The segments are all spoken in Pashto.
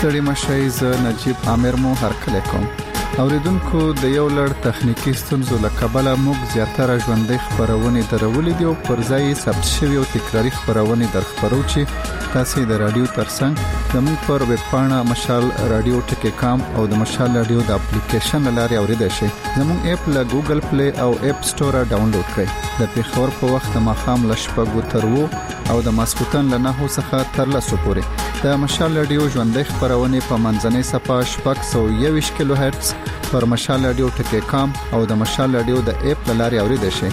ستړي مشئ ز نجیب عامر مو هرکلی کوم. اوریدونکو د یو لړ تخنیکی ستونزو له کبله موږ زیاتره ژوندۍ خبرونه درولې دي او پر ځای ثبت شوی او تکراری خبرونه درخبرو چې تاسو د رادیو ترڅنګ زموږ پر ویب پاڼه مشال رادیو ټکی کام او د مشال رادیو د اپلیکیشن لاري اوریدئ شئ. زموږ اپ له ګوګل پلی او اپ سٹور ډاونلوډ کړئ. د پیښور په وخت ماښام ل شپږو تر 2 او د ماسخوتن له 9 څخه تر 10 پورې د مشال رادیو ژوندۍ خبرونه په منځنۍ صفحه 621 کیلو هرتز پر مشال رادیو ټکی کام او د مشال رادیو د اپ لاري اوریدئ شئ.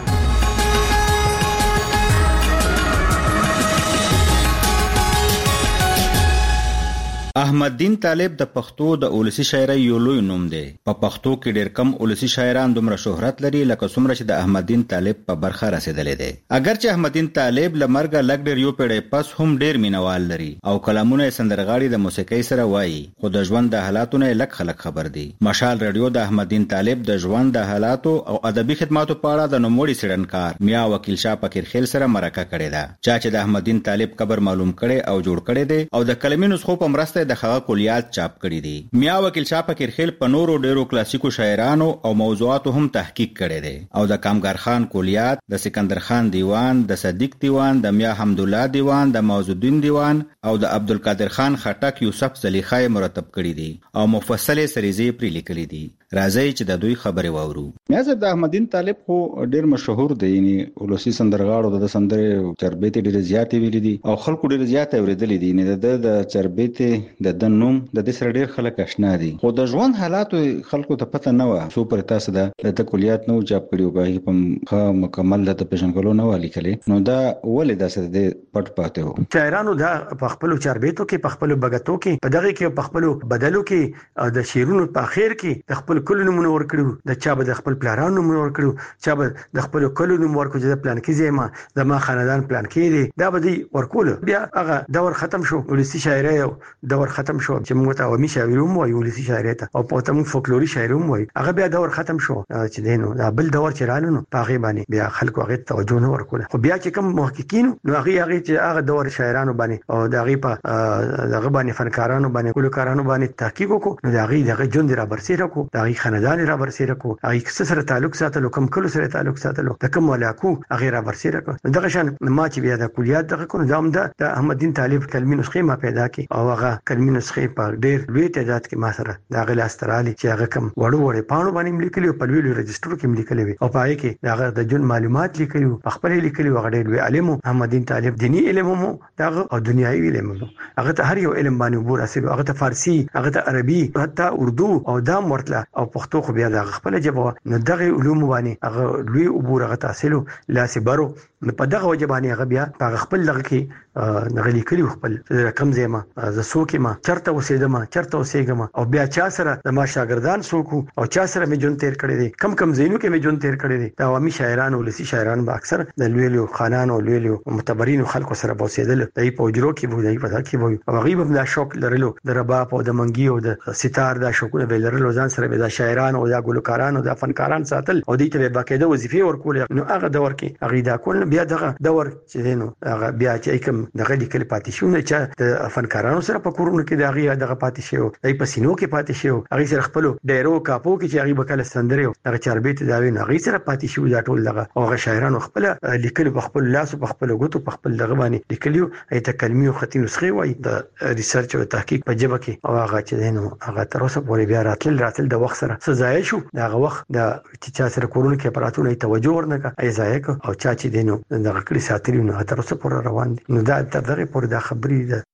احمد دین طالب د پښتو د اولسي شاعرۍ یو لوی نوم دی. په پښتو کې ډېر کم اولسي شاعران دومره شهرت لري لکه څومره چې د احمد دین طالب په برخه رسیدلې دي. اگر چې احمد دین طالب لمرګه لګ ډېر یو پیړۍ پس هم ډېر مینوال لري او کلامونه سندرغاړي د موسیقۍ سره وایي، خو د ژوند د حالاتونو لک خلک خبر دي. مشال رادیو د احمد دین طالب د ژوند د حالاتو او ادبي خدماتو په اړه د نوموړي څېړنکار میا وکیل شاه فقیرخیل سره مرکه کړې ده، چې د احمد دین طالب قبر معلوم کړي او جوړ کړي دي او د کلمي نسخو په مرسته د هغه کلیات چاپ کړی دي. میا وکیل شاه فقیرخیل په نورو ډیرو کلاسیکو شاعرانو او موضوعاتو هم تحقیق کړی دی او د کامګر خان کلیات، د سکندر خان دیوان، د صدیق دیوان، د میا حمدالله دیوان، د موزالدین دیوان او د عبدالقادر خان خټک یوسف زلیخای مرتب کړی دي او مفصل سریزې پرې لیکلي دي. راځي چې د دوی خبرې واورو. میا صاحب د احمد دین طالب خو ډیر مشهور دی، یعنی ولسی سندرغاړو د سندرې چربېته ډیر زیاتې ویلي دي او خلکو ډیر زیاتې اوریدلې دي. نه د چربېته د نوم د دې سره ډیر خلک آشنا دي، خو د ژوند حالاتو خلکو ته پته نه و. سو پر تاسو د کلیات نو چاپ کړیو به په مکمل د پیژنګلو نه والی کلی نو دا ولې داسې د پټ پاتې وو. شاعرانو دا په خپل چربېتو کې، په خپل بغتو کې، په دغه کې، په خپل بدلو کې او د شیرونو په اخر کې د خپل کلو نومونه ورکړو، د چا به د خپل پلارانو نومونه ورکړو، چا به د خپل کلو نوم ورکړو چې د پلان کې زما د ما خاندان پلان کې دي، دا به دی ورکول. بیا هغه دور ختم شو، ولسی شاعري دور ختم شو چې موږ ته عوامي شاعري هم وایو، ولسی شاعري ته او په تم فولکلوري شاعري هم وایو. هغه بیا دور ختم شو چې دینو دا بل دور چې رالو نو په هغه باندې بیا خلکو هغه توجه نه ورکول. خو بیا چې کوم محققین نو هغه چې هغه دور شاعرانو باندې او د هغه په دغه باندې فنکارانو باندې کلوکارانو باندې تحقیق وکړو، نو دغه ژوند را برسېره کو، دغه خاندان را برسېره کو، هغه سره تعلق ساتلو، کوم کلو سره تعلق ساتلو، د کوم ولاکو هغه را برسېره کو. دغه شان ما چې بیا د کلیات دغه کو نظام د احمد دین طالب کلمي نسخه ما پیدا کی او هغه کلمي نسخه په ډېر لوی تعداد کې ما سره د هغه لاسترالي چې هغه کوم وړو پاڼو باندې لیکلي په لوی رجستر کې لیکلي وي او پای کې هغه د جون معلومات لیکلي په خپل لیکلي هغه ډېر لوی عالم احمد دین طالب دینی علم مو دغه او دنیوي علم مو هغه ته هر یو علم باندې عبور حاصل، هغه ته فارسی، هغه ته عربي، حتی اردو او دام ورتله او پښتو خو بیا د خپل جبه نو دغه علوم باندې هغه لوی عبور هغه تحصیل لاسه برو نو په دغه وجبانی هغه بیا په خپل لغه کې نغلی کلی خپل رقم زما ز سوکې ما چرته اوسېدم چرته اوسېګم او بیا چا سره د ما شاګردان سوکو او چا سره مې جون تیر کړی دي، کم زینو کې مې جون تیر کړی دي. دا عوامي شاعران ولسی شاعران به اکثر د لویلو خانانو لویلو متبرین خلکو سره اوسېدل، دای په اجرو کې وو، دای په ځکه وو او هغه به دا شوق لرلو د رباب او د منګي او د ستار دا شوقونه به لرلو، ځان سره به دا شاعران او دا ګلوکاران او دا فنکاران ساتل او دې ته باقاعده وظیفه ورکول. نو هغه دور کې هغه دا کول بیا دغه دور چې دینو هغه بیا چې کوم دغه لیکل پاتې شو نه چې د فنکارانو سره په کورونو کې دغه پاتې شو، دای په سینو کې پاتې شو، هغه سره خپل ډیرو کاپو کې چې هغه بکله سندره دغه چربېت داوی نه هغه سره پاتې شو. دا ټول دغه او هغه شاعرانو خپل لیکل په خپل لاس او په خپل غوتو په خپل دغه باندې لیکلیو، ایت کلمي او خطي نسخه وای د ریسرچ او تحقیق په جبه کې او هغه چې دینو هغه تر اوسه پورې بیا راتل د وخت سره سزای شو. دغه وخت د چې سره کورونو کې اپراتونه توجه ورنکه ای ځای او چا چې دینو دغه کړي ساتلی نو تر اوسه پورې روان دي. نو دا تر دغه پورې دا خبرې ده.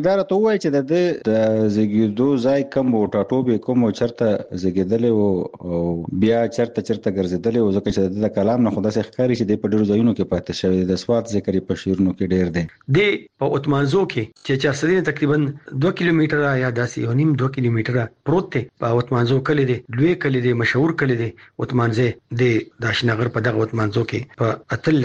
دا راته وایي چې د زیږیدو ځای کم او ټاټوبې کوم او چرته زیږیدلې او بیا چرته ګرځیدلې او ځکه چې د کلام نه خدا سي ښکاری چې د په ډیرو ځایونو کې پاتې شوی د سواد ذکر په شیرونو کې ډیر دی په اتمانزو کې چې 400 تقریبا 2 کیلومتره یا داسې 2 کیلومتره پروت دی. په اتمانزو کلی دی، لوی کلی دی، مشهور کلی دی اتمانزه د داشنغر په دغه اتمانزو کې په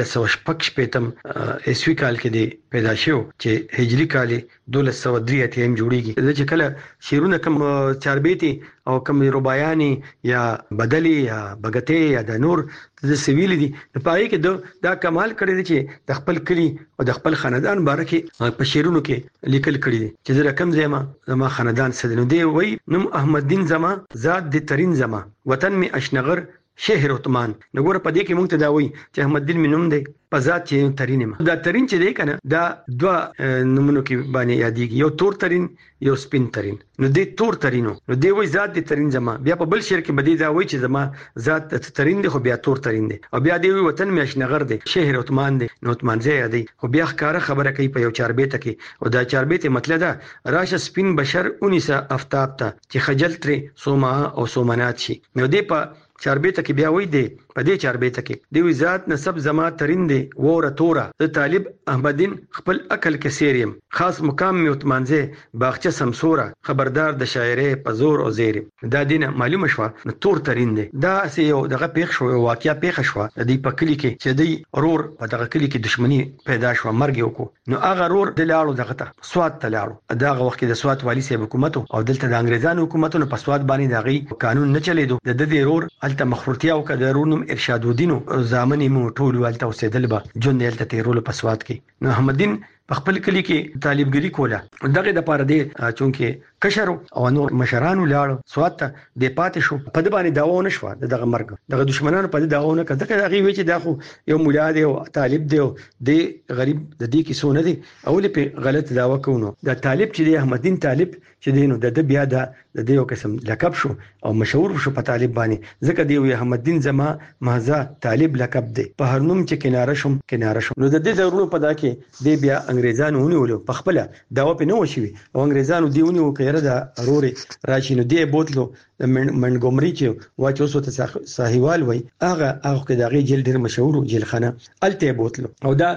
1315 عیسوي کال کې دی پیدا شو چې هجری کال 1203 اتیم جوړیږي. د چې کله شیرونه کم چاربیتي او کم رباياني یا بدلی یا بغته یا د نور د سویل دي په پای کې دا کمال کړی دی چې د خپل کلی او د خپل خاندان بارکه په شیرونو کې لیکل کړی دی چې زه رقم زما خاندان سدنو دی وای نوم احمد دین زما ذات د ترين زما وطن می اشنغر شهر عثمان. نګور په دې کې مونږ ته دا وایي چې احمد دین منوم دی په ذات چې ترين ما دا ترين چې دی کنه دا دوا نمونو کې باندې یادېږي، یو تور ترين یو سپین ترين. نو دې تور ترينو نو دی وایي ذات د ترين زما. بیا په بل شعر کې بدی دا وایي چې زما ذات ترين دی خو بیا تور ترين دی او بیا دی وطن می اشنغر دی شهر عثمان دی نو عثمان زه دی خو بیا ښکارا خبره کوي په یو چاربیت کې او دا چاربیت مطلب دا راشه سپین بشر 19 افتاب ته چې خجل تر سوما او سومنات شي. نو دی په چاربیت کې بیا وای دی په دې چاربیت کې دی ذات نسب زما ترين دی وره توره د طالب احمدین خپل عقل کې سیریم خاص مقام می عثمانزه باغچه سمسوره خبردار د شاعری په زور او زیر. دا دینه معلومه شو نو تور ترين دی دا سه یو دغه پیښ شو واقعیا پیښ شو د دې په کلی کې چې دی رور په دغه کلی کې دښمنی پیدا شو مرګ یو کو نو هغه رور د لاړو دغه ته سواد ته لاړو. دغه وخت کې د سواد والی صاحب حکومت او دلته د انګريزانو حکومتونو په سواد باندې دغه قانون نه چلیدو د دې رور الته مخروطیا او کډرونم ارشاد الدین زامن مو ټول والته اوسېدل به جون دلته تیرول په سواد کې. نو احمدین په خپل کلی کې طالبګری کوله دغه د پاره دی چونکه کشرو او نور مشرانو لاړ سواد ته د پاتې شو په د باندې داو نه شو دغه مرګ دغه دشمنانو په داو نه کړه دغه وی چې دا خو یو مولا دی او طالب دی او د غریب د دې کې سونه دی اول په غلط داوا کوونو د طالب چې دی احمدین طالب چې دینو د بیا د دې یو قسم لقب شو او مشهور شو په طالب باندې ځکه دی وی احمدین زما مهزا طالب لقب دی په هر نوم چې کناره شم نو د دې ضرورت په دا کې دی بیا انګريزانو ونیولو په خپل داوا په نو شوی او انګريزانو دیونی وکړه د روري راشي نو دی بوتلو منګومري چې واچو سوت ساحیوال وای هغه کې دغه جیل ډیر مشهور جیل خانه الته بوتلو او دا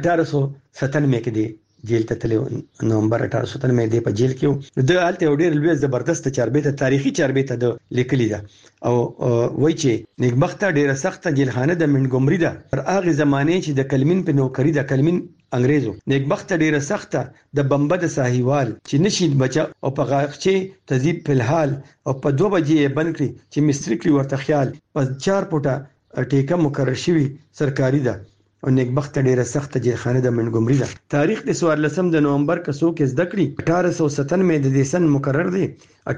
1897 کې دی جیل ته تلو نومبر 1897 دی په جیل کې د الته ډیر لوی زبردست چاربیته تاریخي چاربیته د لیکلی ده او وای چې نیکبخته ډیره سخته جیل خانه د منګومري ده پر هغه زمانه چې د کلمین په نوکری د کلمین انګريزو نیکبخته ډیره سخته د بمبه د ساحیوال چې نشید بچا او په غاښچه تذیب په الحال او په 2 بجې بند کړی چې مستری کړی ورته خیال په 4 پټه ټیکه مقرر شوی سرکاري ده او نیکبخت ډیره سخت جیلخانه د منګومري ده. تاریخ د 14 د نومبر کسو کې زده کړی 1897 د دیسن مقرر دی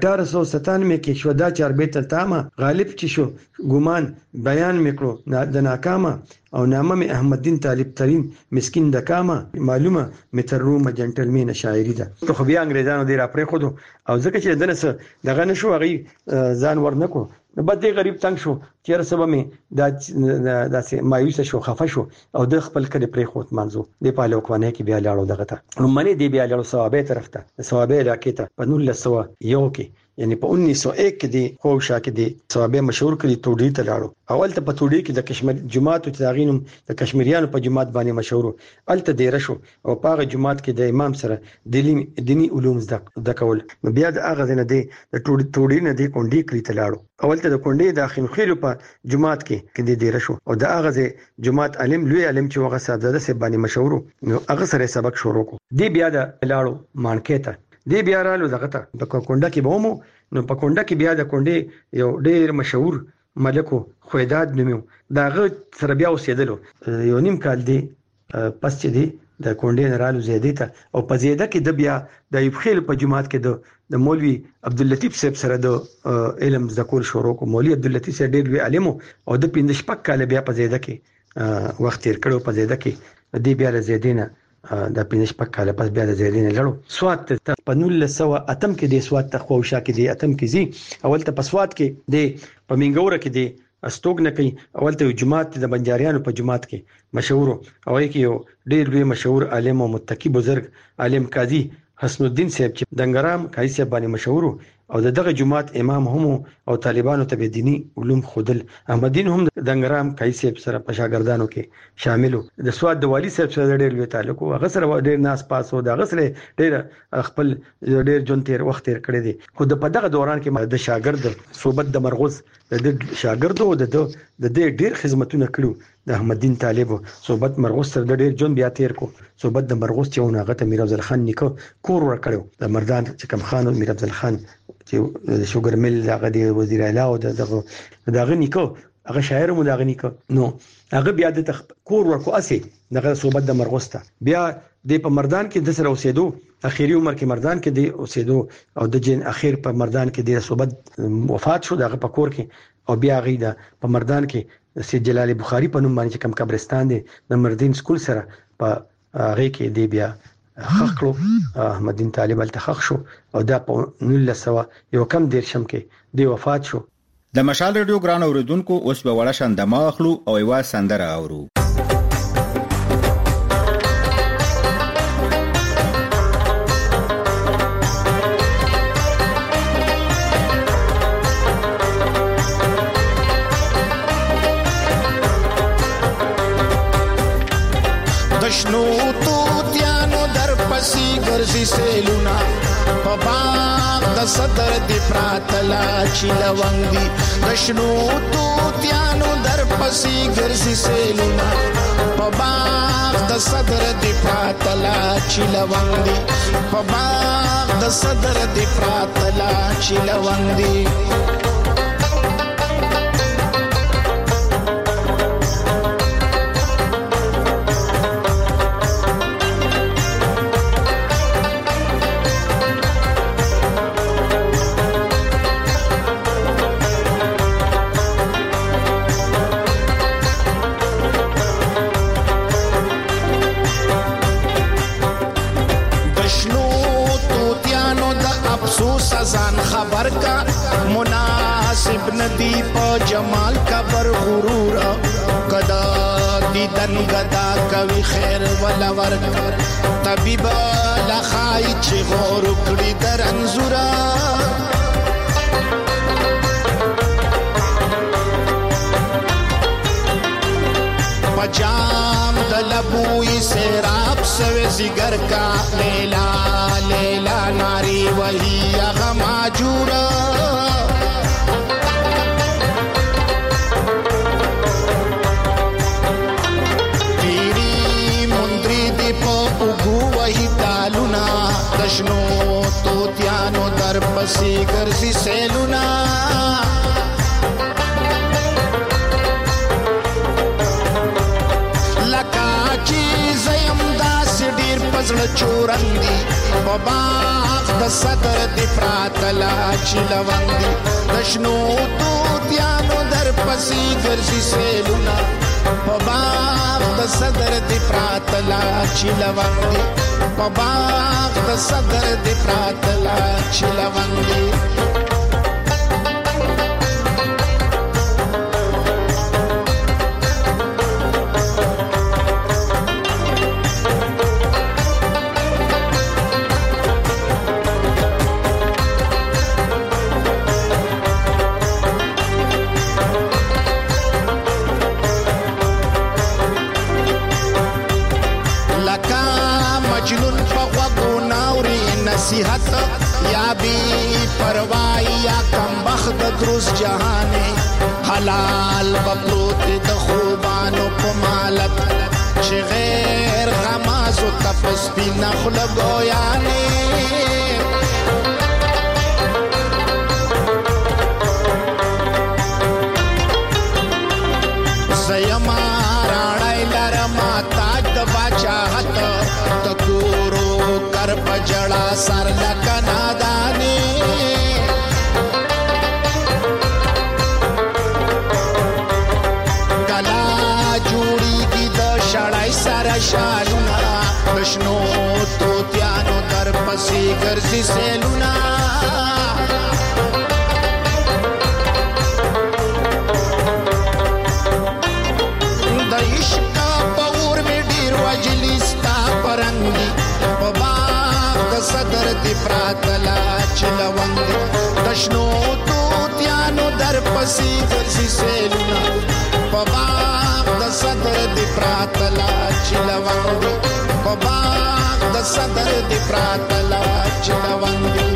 1897 کې شو دا چاربیت تامه غالب چې شو ګومان بیان میکړو د ناکامه او نامه می احمد دین طالب ترين مسكين د کامه معلومه مترومه جنټلمن شاعری ده. خو بیا انګريزانو ډیر پرې خودو او ځکه چې دنه دغه نشو غي ځان ورنکو نو بده غریب تنگ شو چیر سبا می دا مایوس شو خفه شو او د خپل کړي پرې خوت منځو د پاله کوانه کې بیا لاړو دغه ته نو منی دی بیا لاړو ثوابه طرف ته ثوابه راکې ته په 1900 یو کې یعنی په 1901 کې دی خوشا کې دی ثوابه مشهور کړي توډی ته لاړو اول ته په توډی کې د کشمیر جماعت او تاغینم د کشمیریانو په جماعت باندې مشهور الته دی رشو او په جماعت کې د امام سره دینی علوم زده کول نو بیا د اغه نه دی د توډی نه دی کونډی کړي ته لاړو اول ته د کونډې د خنخیلو په جماعت کې دی رشو او د اغه جماعت علم لوی علم چې وغه صاحبزاده سه باندې مشهور نو اغه سره سبق شروع کو دی بیا د لاړو مانکې ته دی بیا رالو دغه ته په کونډه کې بومو نو په کونډه کې بیا د کونډې یو ډیر مشهور ملکو خویداد نومو داغه سره بیا اوسېدلو یو نیم کال دی پس چې دی د کونډې نه رالو زیادې ته او په زیاده کې د بیا د ایوب خیل په جماعت کې د مولوی عبداللطیف صاحب سره د علم ذکر شروع کو مولوی عبداللطیف صاحب ډیر لوی عالم او د 15 شپک کال بیا په زیاده کې وخت تیر کړو په زیاده کې دی بیا زیادینه د 15 شپک کال پس بیا د زیادینه لړو سواد ته په 1908 کې د سواد ته خوشا کې دی اتم کې زی اول ته په سواد کې دی په منګوره کې دی استوګ نه کوي اول ته جماعت د بنجاریانو په جماعت کې مشهور او کې یو ډیر لوی مشهور عالم او متقی بزرګ عالم قاضي حسن الدین صاحب چې دنګرام کای صاحب باندې مشهور او دغه جماعت امام هم او طالبانو ته دینی علوم خودل. احمدین هم دنګرام کای صاحب سره په شاګردانو کې شاملو. د سواد د والی صاحب سره ډېر لوی تعلق او هغه سره ډېر ناس پاسو دا غسر ډېر خپل ډېر جون تیر وخت تیر کړی دی. خو په دغه دوران کې د شاګرد صوبت د مرغوز د شاګرد او د ډېر خدمتونه کړو. د احمدین طالب صوبت مرغوز سره ډېر جون بیا تیر کو. صوبت د مرغوز چې هغه ته میر افضل خان نیکو کور ور کړو. د مردان چې کم خان او میر افضل خان چې د شوګر مل هغه د وزیر اعلی او دغه نیکو هغه شاعر مو دغه نیکو نو هغه بیا د کور ورکو اسی دغه صوبت د مرغوز ته بیا د په مردان کې د سره اوسېدو اخیری عمر کې مردان کې د اوسېدو او د جن اخیر په مردان کې د صوبت وفات شو دغه په کور کې او بیا غیدا په مردان کې سید جلال بخاری په نوم باندې کم قبرستان دی د مردین سکول سره په هغه کې دی بیا خخلو احمدین طالب التخخ شو او دا په 1900 یو کم دیرشم کې دی وفات شو. د مشال رادیو ګران اوریدونکو اوس به وړه شاندما اخلو او یو سندره اورو. دشنو توتیانو در پسی ګرځي سیلونا په باغ د صدر دی پراتلا چیلوانګ دی. دشنو توتیانو در پسی ګرځي سیلونا په باغ د صدر دی پراتلا چیلوانګ دی. په باغ د صدر دی پراتلا چیلوانګ دی. ځان خبر کا مناسب ندی په جمال کا بر غرور کدا دیدن گدا کوي خیر ولا ور طبيب لخای چې غور کړي در انزورا پجام دلبوی سیراب سوی زگر کا لیلا لیلا ناری وہی اغماجورا تیری مندری دی پا اگو وہی تالونا دشنو توتیانو در پسی گرزی سیلونا پزړه چورندي په باغ د صدر دی پراتلا چیلوانګي دشنو توتیانو در پسې ګرځي سیلونا په باغ د صدر دی پراتلا چیلوانګي په باغ د صدر دی پراتلا چیلوانګي. نصیحت یا بی پروايي یا کم بخت دروس جهانه حلال بپروت د خوبانو په مالت چې غیر غمازو تپس بی نخل گویانه زیما راړای لرما تاج د باچاحت تکورو کر پجڑا سر لکنا دانی کلا جوڑی کی دا شڑای سر شالونا دشنو توتیانو در پسی گرزی سیلونا دا عشقا پاور میں ډیر وجلی ستا پرنگی صدر دشنو توتیانو در پسې ګرځي سیلونه په باغ د صدر دی پراتلا چلوانګي په باغ د صدر دی پراتلا چلوانګي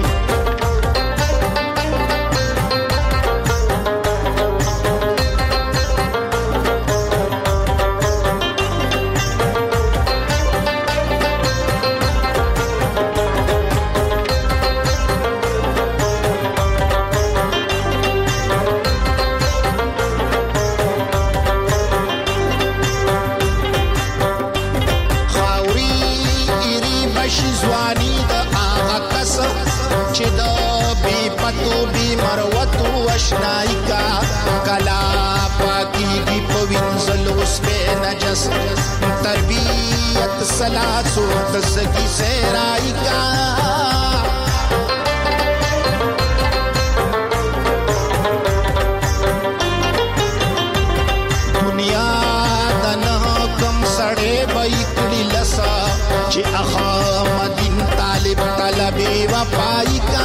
اشنائی کا کلا پاکی کی پوینزل اس پہ نجس تربیت سلاسو دسگی سیرائی کا دنیا دنہ کم سڑے بیکڑی لسا چی اخا مدین طالب طلبی وفائی کا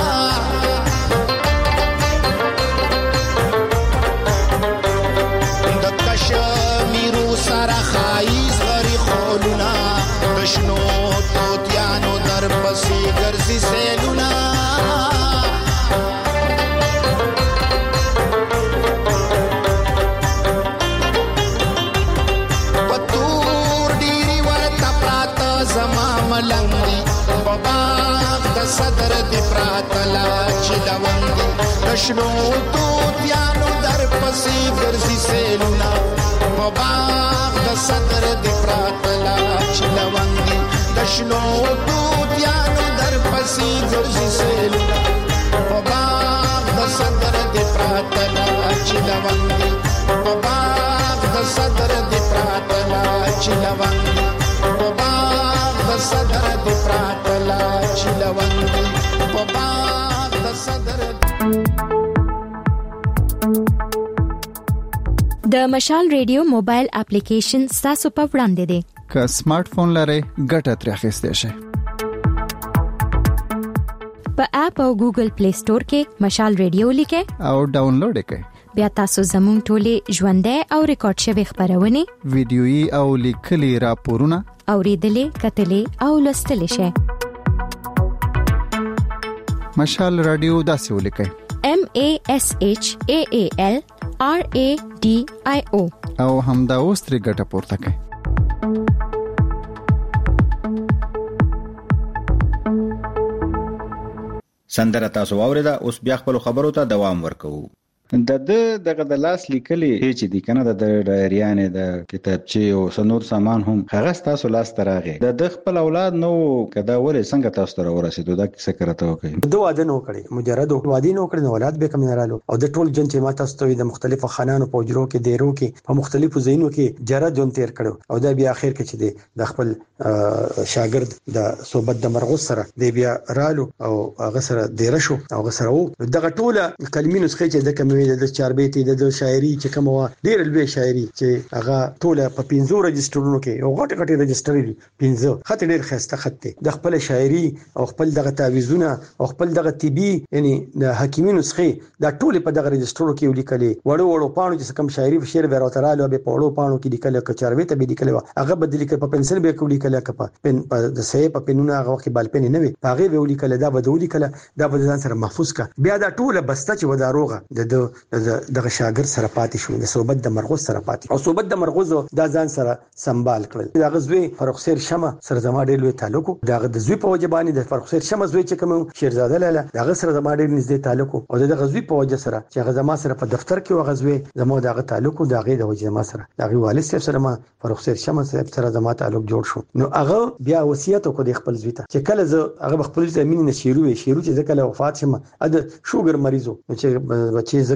میرو سره خایز غری خولونا دشنو توتیانو در پسی گرزی سیلونا پتور دیری ورطا پراتا زما ملنگی بباغ دا صدر دی پراتلا چلوانگی دشنو توتیانو در پسی گرزی سیلونا باغ د صدر دی پراتلا چلوانگی دشنو توتیانو در پسی گرزی سیلونا باغ د صدر دی پراتلا چلوانگی باغ د صدر دی پراتلا چلوانگی باغ د صدر دی پراتلا چلوانگی باغ د صدر د مشال ریډیو موبایل اپلیکیشن تاسو په وړاندې دی که سمارټ فون لرئ ګټه ترې اخیستی شئ په اپ او ګوګل پلی سٹور کې مشال ریډیو لیکئ او ډاونلوډ یې کړئ بیا تاسو زموږ ټولې ژوندۍ او ریکارډ شوي خبرونه ویډیويي او لیکلي راپورونه اوریدلې کتلې او لوستلې شئ مشال رادیو داسې ولیکئ MASHAAL RADIO او همدا اوس ترې ګټه پورته کړئ سندره تاسو واوریده اوس بیا خپل خبرو ته دوام ورکوو دغه د لاس لیکلي چې د کنه د ډایریانې د کتابچې او سنور سامان هم هغه تاسو لاس تراغه د خپل اولاد نو کدا ولې څنګه تاسو ته ورسېدو دا څه کرته وکړي دوه واده نو کړی مجرد واده نو کړی اولاد به کم نه رالو او د ټول جن چې ما تاسو ته د مختلفو خانانو په اجرو کې دیرو کې په مختلفو ځایونو کې جره جون تیر کړو او دا بیا اخر کې چې د خپل شاګرد د صحبت د مرغوس سره دی بیا رالو او هغه سره ډیر شو او هغه سره دغه ټوله کلمې نسخه چې د کومې د چاربېتي د شاعري چې کوم ډیر لوی شاعري چې هغه ټوله په 15 رجسترونو کې او غټ رجستر دي 15 خط ډیر خسته خط دی د خپل شاعري او خپل دغه تعویذونه او خپل دغه طبي یعنی د حکیمي نسخه دا ټوله په دغه رجسترونو کې ولیکلې وړو پانو چې کوم شاعري په شعر به راوتراله به په وړو پانو کې لیکل ک چاربېته به لیکل هغه بدلی ک په پنسل به کولی کله ک په پن د سې په پنونه هغه کې بال پن نه وي هغه به ولیکل دا به ولیکل دا به ځان سره محفوظ کا بیا دا ټوله بسته چې وداروغه دغه شاګرد سره پاتې شو د صحبت د مرغوز سره پاتې او صحبت د مرغوز دا ځان سره سنبال کړل دا غزوی فرخسیر شمه سره زما ډېر لوی تعلق دا د زوی په وجبانی د فرخسیر شمه زوی چې کوم شیرزاده لاله دا سره زما ډېر نږدې تعلق او د غزوی په وجه سره چې غزما سره په دفتر کې وغزوی زما دغه تعلق دا غي د وجه ما سره دا غي والد سره ما فرخسیر شمه سره زما تعلق جوړ شو نو هغه بیا وصیت کو د خپل زوی ته چې کله زه هغه خپل زمين نشیرو چې کله وفات شمه د شوګر مریضو چې بچي زکه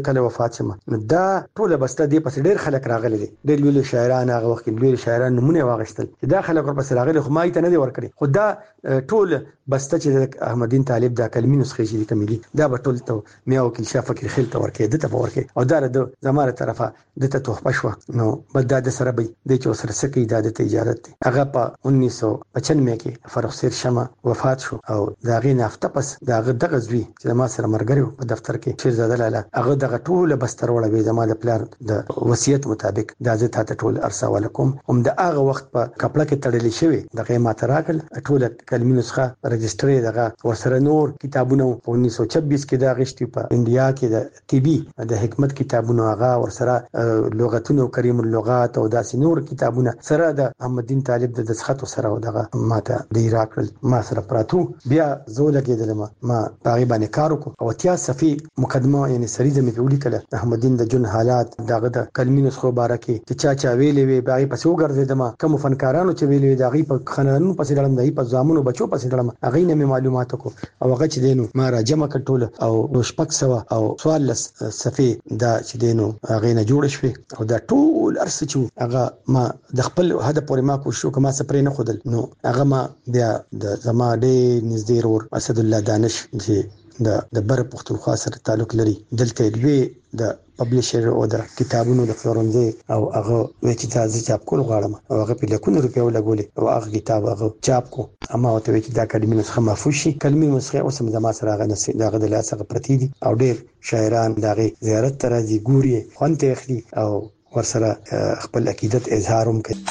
کله وفات شم نو دا ټول بسته دی پس ډیر خلک راغلي دي ډیر ویل شاعران هغه وخت ویل شاعران نمونه واغشتل چې دا خلک ور پس راغلي خو ما ته نه دی ورکړي خو دا ټول بسته چې احمدین طالب دا کلمې نسخې چې کملي دا به ټول ته میا وکیل شاه فقیر خیل ته ورکړي دته ورکړي او دا د زماره طرفه دته تحفه شو نو بد د سره به د چو سره سکی د اجازه دي هغه په 1995 کې فرخسیر شمه وفات شو او دا غي نافته پس دا دغه زوی چې ما سره مرګري په دفتر کې شیرزاده لاله هغه دغه ټول بستر وړوي زما د پلان د وصیت مطابق دا زه ته ټول ارسا ولکم هم د هغه وخت په کپړه کې تړلې شوی د قیمت راکل ټول کلمې نسخه رجستري دغه ورسره نور کتابونه په 1926 کې دا غشتي په انډیا کې د تی بي د حکمت کتابونه هغه ورسره لغتونه کریم اللغات او داسې نور کتابونه سره د احمدین طالب د دسخطو سره او دغه ماته د عراق ما سره پراتو بیا زه لګیدلم ما باغی باندې کار وکړ او اتیا صفحې مقدمه یعنی سریزه مې وړي کړه احمدین د جون حالات دغه د کلمې نسخو بارکه چې چا ویلې وی باغی پسې وګرځیدم کوم فنکارانو چې ویلې دغه په خنانو پسې ډلم دای په زامنو بچو پسې ډلم هغه نه معلومات کو او هغه چې دینو ما را جمع کټول او شپږ سو او 14 صفحې دا چې دینو هغه نه جوړ شوی او دا ټول ارسه چې هغه ما د خپل هدف پورې ما کوشش وکم ما سپرې نه خودل نو هغه ما بیا د زما ډېر نږدې ور اسد الله دانش چې د بر پختونخوا سره تعلق لري دلته لوی د پبلشر او د کتابونو د فلورنزي او هغه چې تاسو چاپ کول غواړم او هغه په لکونو روپیو لګولې او هغه کتاب هغه چاپ کو اما او ته چې دا کلمې نسخه محفوظ شي کلمې نسخه اوس هم زما سره هغه نسخه دغه د لاسه پرتی دي او ډېر شاعران دغه زیارت ته راځي ګوري خوانته اخلي او ورسره خپل عقیدت اظهار هم کوي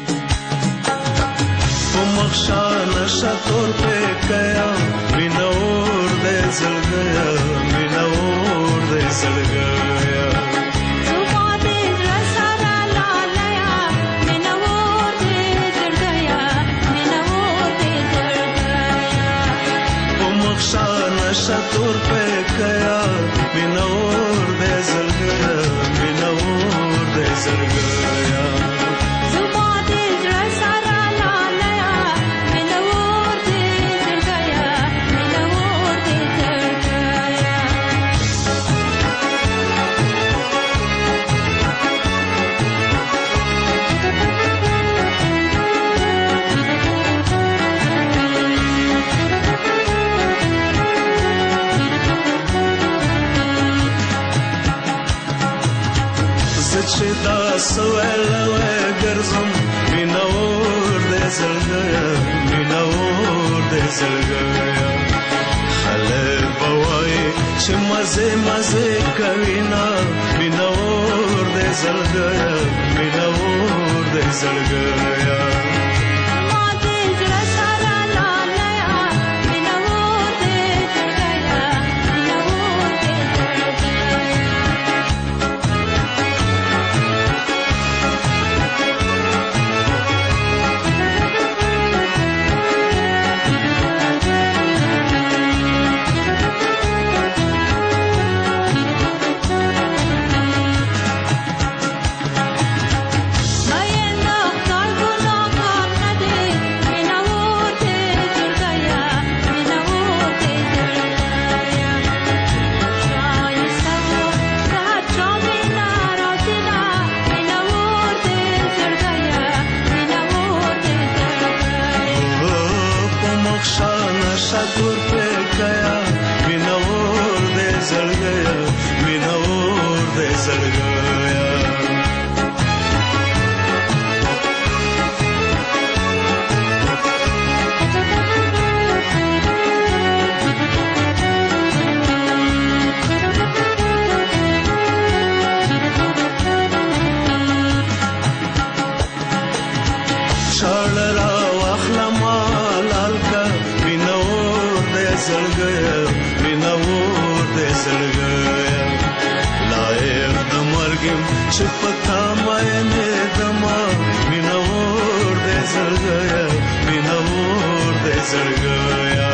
مخشان شطور په کیا مینور دې زلګیا مینور دې زلګیا شطور په کیا مینور دې زلګیا مینور دې زلګیا زما دې زړه سره لاله مینور دې زلګیا مینور دې زلګیا چې دا سوالوي ګرځم مینور دې زلګیا مینور دې زلګیا خلک بوای چې مزه مزه کوي نا مینور دې زلګیا مینور دې زلګیا شطور په کیا مینور دې زلګیا مینور دې زلګیا شړرا واخلما لالکا مینور دې زلګیا مینور دې زلګیا لایق د مرګم چې پتا مې نه دما مینور دې زلګیا مینور دې زلګیا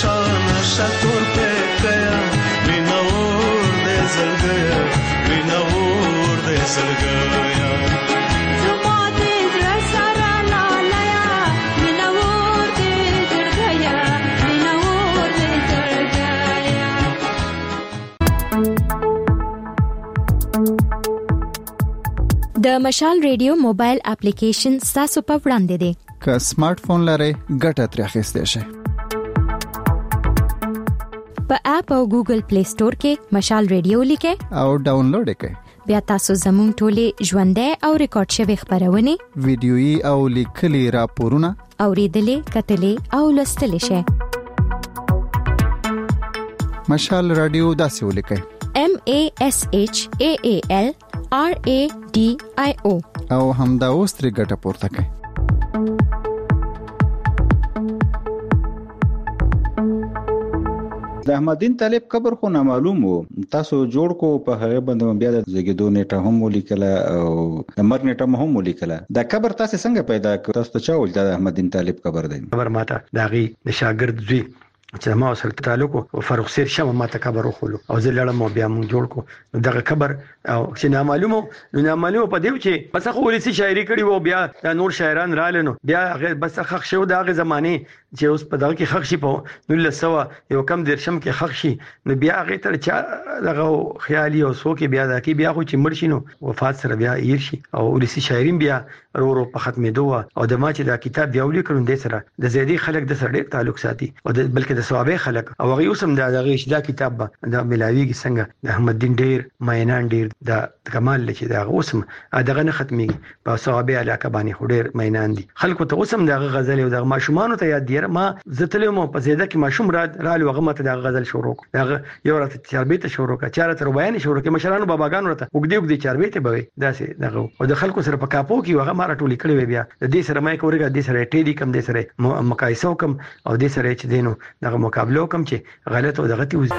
شان شتور په کیا مینور دې زړګیا مینور دې زړګیا زما دې زړه سره لالیه مینور دې زړګیا مینور دې زړګیا. د مشال ریډیو موبایل اپلیکیشن تاسو په وړاندې دی. که سمارټ فون لرئ ګټه ترې اخیستئ شئ. په اپ او ګوګل پلی سٹور کې مشال ریډیو لیکئ او ډاونلوډ کړئ. بیا تاسو زموږ ټولې ژوندۍ او ریکارډ شوی خبرونه ویډیويي او لیکلي راپورونه اوریدلې کتلې او لوستلې شئ. مشال رادیو داسې ولیکئ MASHAALRADIO او همدا اوس ترې ګټه پورته کړئ. د احمددین طالب قبر خو نامعلوم وو. تاسو جوړ کو په هغه باندې بیا د زګیدو نیټه هم ولیکله او د مرګ نیټه هم ولیکله. دا قبر تاسو څنګه پیدا کړ؟ تاسو ته چا ول د احمددین طالب قبر دی؟ خبر ماته داغي د شاګرد زوی چې ما سره تعلق او فاروق سیر شمه ماته قبر وخلو او زه لړم بیا مونږ جوړ کو دغه قبر او چې نامعلومه په دیو چې بس خو ولسی شاعري کړي وو بیا نور شاعران رالنو بیا هغه بس خخ شو دغه زمانه چې اوس په دغه کې خخ شي په 1900 یو کم درشم کې خخ شي نو بیا هغه تر چا دغه خیالي او سو کې بیا د کې بیا خو چې مرشینو وفات سره بیا ير شي او ولسی شاعرین بیا ورو په ختمېدو او د ما چې دا کتاب بیا ولیکل د سره د زیدي خلک د سره ډېر تعلق ساتي او بلکې د ثوابه خلک او هغه اوسم دغه دا کتاب د ملاویږي څنګه د احمددین ډېر مینان ډېر د کمال چې دا اوسم دغه نه ختمي په ثوابه علاقه باندې ډېر مینان دي خلکو ته اوسم دغه غزل او دغه ماشومان ته یاد دی ما زتلم په زیاده کې ماشوم رالو هغه مته دغه غزل شروع دغه یو راته چاربېته شروع کا چاره تر بیان شروع کې مشرانو باباګانو ته وګدي چاربېته به داسې دغه او د خلکو سره په کاپو کې هغه ماره ټولې کړې بیا د دې سره مې کورګه د سره ټیډي کم د سره مقایسه کم او د سره چې دینو دغه مقابله کم چې غلط او دغه تی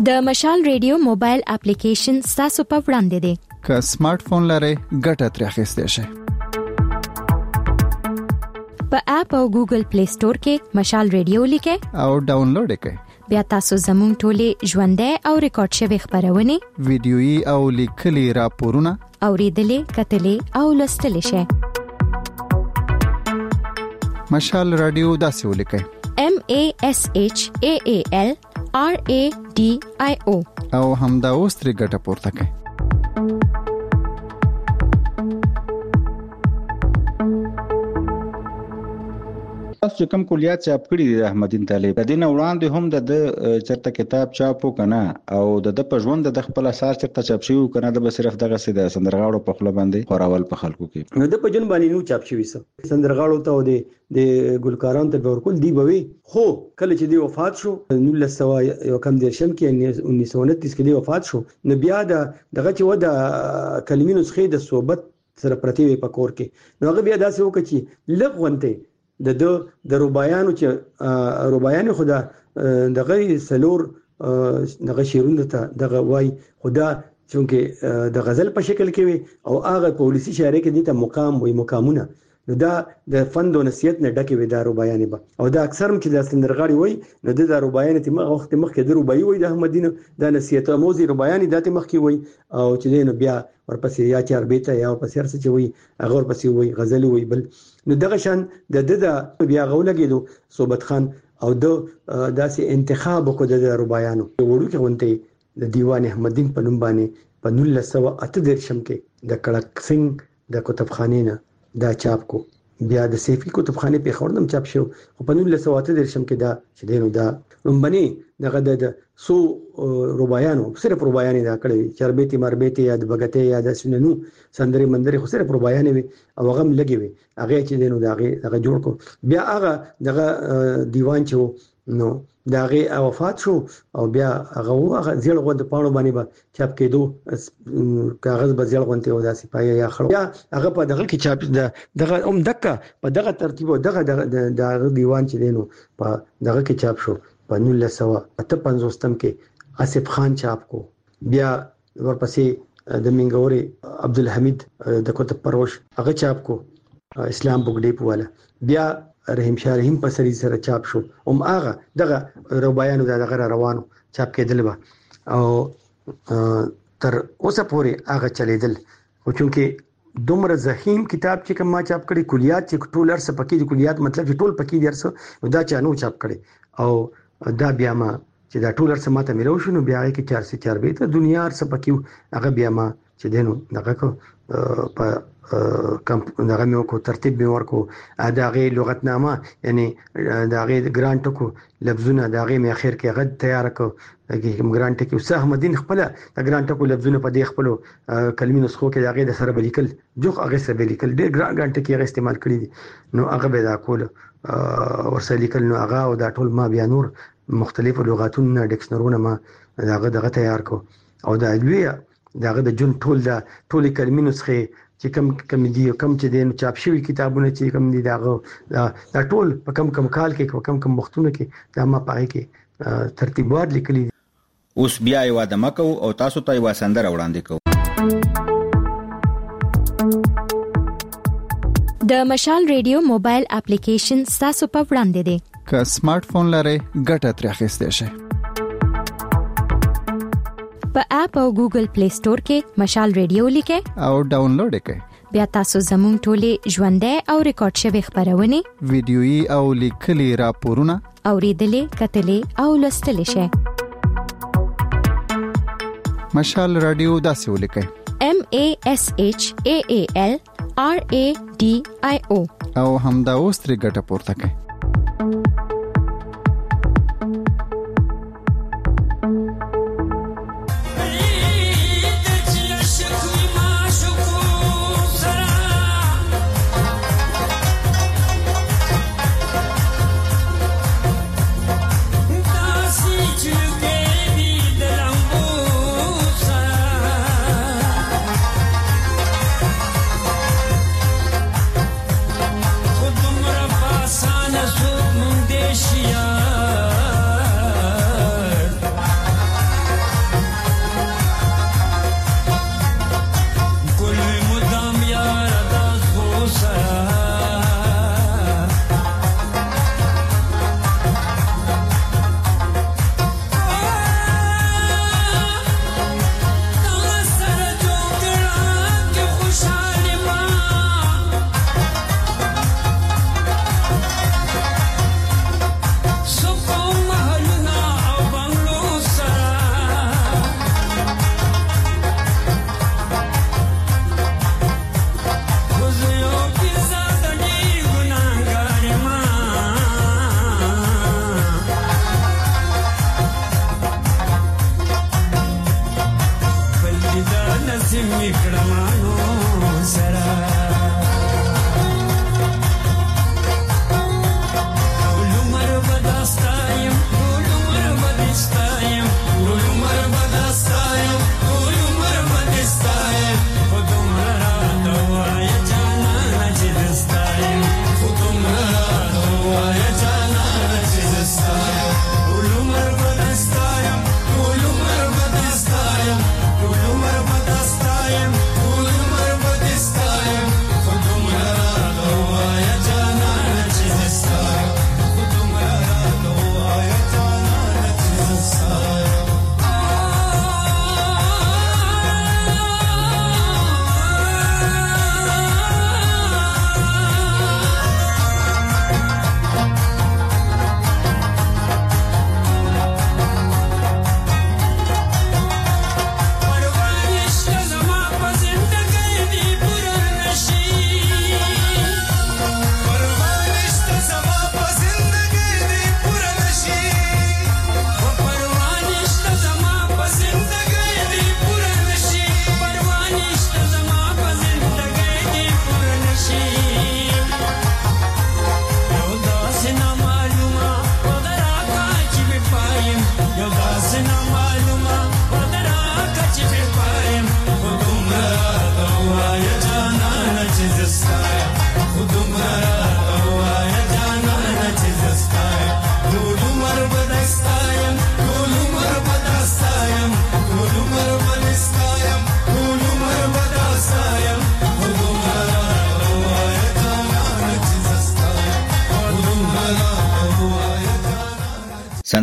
د مشال ریډیو موبایل اپلیکیشن تاسو په وړاندې دی. که سمارټ فون لرئ ګټه ترې اخیستئ شئ. په اپ او ګوګل پلی سٹور کې مشال ریډیو لیکئ او ډاونلوډ کړئ. بیا تاسو زموږ ټولې ژوندۍ او ریکارډ شوی خبرونه، ویډیويي او لیکلي راپورونه اوریدلې، کتلې او لوستلې شئ. مشال رادیو داسې ولیکئ: MASHAALRADIO او همدا اوس ترې ګټه پورته کړئ. تاسو کوم کلیات چاپ کړی دي د احمدین طالب د دین وړاندې هم د چرته کتاب چاپو کنه او د په ژوند د خپل اساس چرته چاپ شوی کنه د صرف دغه سید سندرغاړو په خپل باندې خوراول په خلکو کې نو د په جن باندې نو چاپ شوی سندرغاړو ته د ګلکاران ته ورکول دی بوي. خو کله چې دی وفات شو 1900 یو کم دیرشم کې 1929 کې دی وفات شو، نو بیا دغه چې و د کلمې نسخې د صحبت سره پرتی په کور کې، نو هغه بیا داسې وکړي چې لغونته د ربايانو چې ربايان خدا دغه سلور دغه شیرونه ته دغه وای خدا چې د غزل په شکل کې وي او هغه پولیسي شاعري کې د مقام وي مقامونه، نو دا د فند او نصیحت نه ډکه وي د ربايان به او دا اکثر چې د سندرغاړي وای نو د ربايان ته وخت مخکې د ربايي وای د احمدینه د نصیحت او موزي ربايان دته مخکې وای او چې دین بیا ورپسې یا چار بیت یا ورپسې ارڅ چې وای هغه ورپسې وای غزل وای بل نو دغه شان د بیا غولګیدو صوبت خان او د داسې انتخاب کو د ربايانو وړو کې ونته د دیوان احمدین په نوم باندې په 1938 کې د کلک سنگ د کتابخانې نه دا چاپ کو، بیا د سیفی کتابخانه په خوردم چاپ شو خو په 1938 کې دا چې دینو دا لومبني دغه د سو ربايانو صرف ربايان دا کړی چربېتی مربېتی یا د بغته یا د سننو سندري مندري خو صرف ربايان وي او غم لګي وي هغه چې دینو دغه جوړ کو، بیا هغه دغه دیوان چې نو داغه وفات شو او بیا هغه زیړ غوند پاڼو باندې با چاپ کېدو کاغذ به زیړ غونته و داسې پای یا خړو بیا هغه په دغه کې چاپ دغه دکه په دغه ترتیب او دغه دیوان چې دینو په دغه کې چاپ شو په 1955 کې آصف خان چاپ کو، بیا ورپسې د منګوري عبدالحمید د کتب پروش هغه چاپ کو اسلام بوګډې پواله، بیا رحیم شاه رحیم په سری سره چاپ شو هغه دغه ربايانو دغه روانو چاپ کېدل به او تر اوسه پورې هغه چلیدل او چونکه دومره زخیم کتاب چې کوم ما چاپ کړي کلیات چې ټول ارسه پکې دي کلیات مطلب چې ټول پکې دي ارسه دا چانو چاپ کړي او دا بیا ما چې دا ټول ارسه ماته ملو شنو بیا کې 404 به ته دنیا ارسه پکې هغه بیا ما چې دینو دغه کو په کم دغه مې کو ترتیب به ورکو دغه لغتنامه یعنی دغه ګرانټ کو لفظونه دغه مې اخر کې غد تیار کو کوم ګرانټ کې وسه احمدین خپل د ګرانټ کو لفظونه په دې خپل کلمې نسخو کې دغه د سره بلیکل جوخ هغه سره بلیکل ډېر ګرانټ کې هغه استعمال کړی دي نو هغه به دا کول ورسره لیکل نو هغه او دا ټول ما بیا نور مختلفو لغاتونو ډکشنرونه ما دغه تیار کو او دا لوی دغه د جون ټول کلمې نسخه چې کم دي کم چې دین چاپ شوی کتابونه چې کم دي دا ټول په کم کال کې کم وختونه کې دا ما پای کې ترتیبوار لیکلي. اوس بیا یو ادمه کو او تاسو ته یو سندره وړاندې کو. د مشال ریډیو موبایل اپلیکیشن تاسو په وړاندې دی. که سمارټ فون لرئ ګټه ترې اخیستئ شئ. په اپ او ګوګل پلی سٹور کې مشال ریډیو لیکئ او ډاونلوډ کړئ. بیا تاسو زموږ ټولې ژوندۍ او ریکارډ شوی خبرونه، ویډیويي او لیکلي راپورونه اوریدلې، کتلې او لوستلې شئ. مشال رادیو داسې ولیکئ: MASHAALRADIO او همدا اوس ترې ګټه پورته کړئ. Sana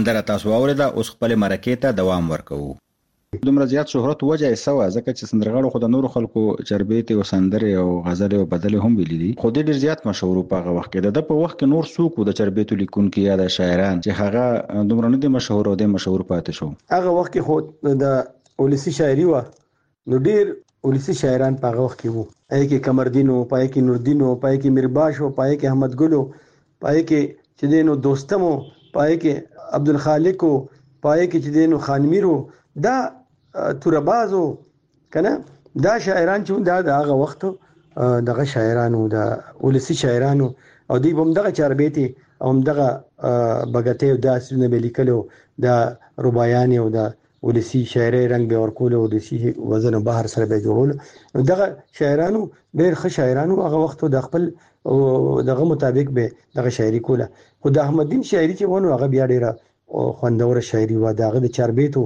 سندره تاسو اوریده، اوس خپل مرکې ته دوام ورکوو. دومره زیات شهرت وجه یې سوا ځکه چې سندرغاړو خو د نورو خلکو چربېتې او سندرې او غزلې او بدلې هم ویلي دي، خو ډېر زیات مشهور په هغه وخت کې. د په وخت کې نور څوک د چربېتو لیکونکي یا د شاعران چې هغه دومره نه دي مشهور او د مشهور پاتې شو. هغه وخت کې خو د ولسی شاعري و، نو ډېر ولسی شاعران په هغه وخت کې وو. پای کې قمردین او پای کې نوردین او پای کې میرباش او پای کې احمد ګل او پای کې چې دینو دوستم او پای کې عبدالخالق او پای کې چې دینو خانمیر او دا توربازو کنه، دا شاعران چې دا هغه وخت دغه شاعرانو د ولسی شاعرانو او دوی هم دغه چاربېتي او هم دغه بغته او داسونه به لیکلو، د ربايان او د ولسی شاعري رنگ به ورکول او د سی وزن بهر سره به جوړول. دغه شاعرانو ډېر ښه شاعرانو هغه وخت د خپل دغه مطابق به دغه شاعري کوله. خو د احمد دین شاعري چې ونه هغه بیا ډېره خوندور شاعري و. دغه د چاربېتو